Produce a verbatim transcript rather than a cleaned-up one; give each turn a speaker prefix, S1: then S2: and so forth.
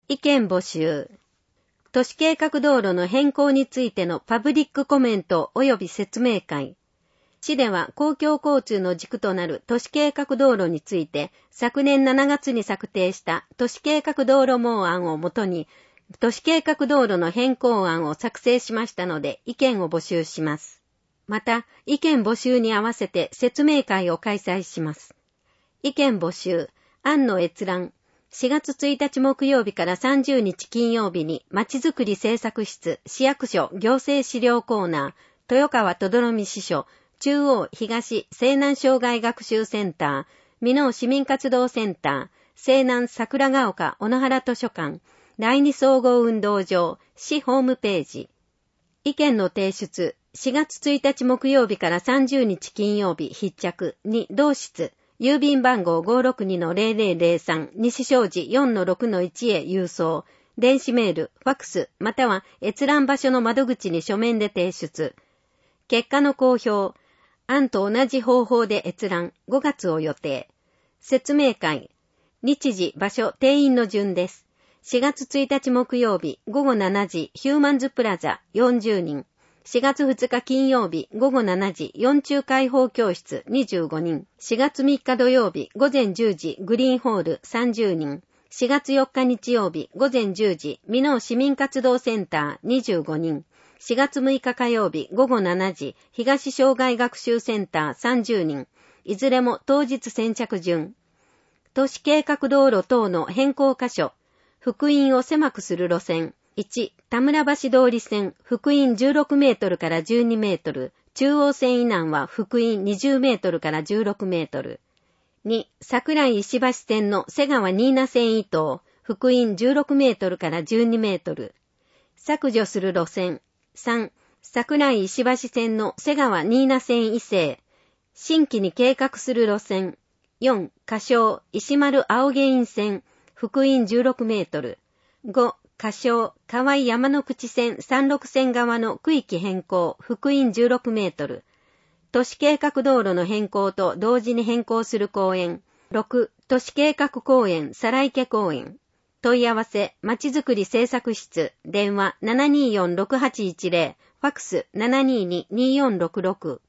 S1: 意見募集。都市計画道路の変更についてのパブリックコメント及び説明会。市では公共交通の軸となる都市計画道路について昨年しちがつに策定した都市計画道路網案をもとに都市計画道路の変更案を作成しましたので意見を募集します。また意見募集に合わせて説明会を開催します。意見募集、案の閲覧。しがつついたち木曜日からさんじゅうにち金曜日にまちづくり政策室市役所行政資料コーナー豊川轟見支所中央東西南障害学習センター箕面市民活動センター西南桜ヶ丘小野原図書館第二総合運動場市ホームページ。意見の提出しがつついたち木曜日からさんじゅうにち金曜日必着に同室郵便番号 ごーろくにのゼロゼロゼロさん 西小路 よんのろくのいち へ郵送。電子メール、ファックス、または閲覧場所の窓口に書面で提出。結果の公表。案と同じ方法で閲覧、ごがつを予定。説明会。日時、場所、定員の順です。しがつついたち木曜日、ごごしちじ、ヒューマンズプラザ、よんじゅうにん。しがつふつか金曜日、ごごしちじ、四中開放教室、にじゅうごにん。しがつみっか土曜日、ごぜんじゅうじ、グリーンホール、さんじゅうにん。しがつよっか日曜日、ごぜんじゅうじ、箕面市民活動センター、にじゅうごにん。しがつむいか火曜日、ごごしちじ、東障害学習センター、さんじゅうにん。いずれも当日先着順。都市計画道路等の変更箇所。幅員を狭くする路線。いち、田村橋通り線、幅員じゅうろくメートルからじゅうにメートル。中央線以南は幅員にじゅうメートルからじゅうろくメートル。に、桜井石橋線の瀬川新名線以東、幅員じゅうろくメートルからじゅうにメートル。削除する路線。さん、桜井石橋線の瀬川新名線以西。新規に計画する路線。よん、仮称石丸青毛院線、幅員じゅうろくメートル。ご、仮称河合山の口線さんろく線側の区域変更、幅員じゅうろくメートル。都市計画道路の変更と同時に変更する公園。ろく、都市計画公園、皿池公園。問い合わせ、まちづくり政策室、電話 ななにーよんろくはちいちゼロ、ファックス ななにーにーにーよんろくろく。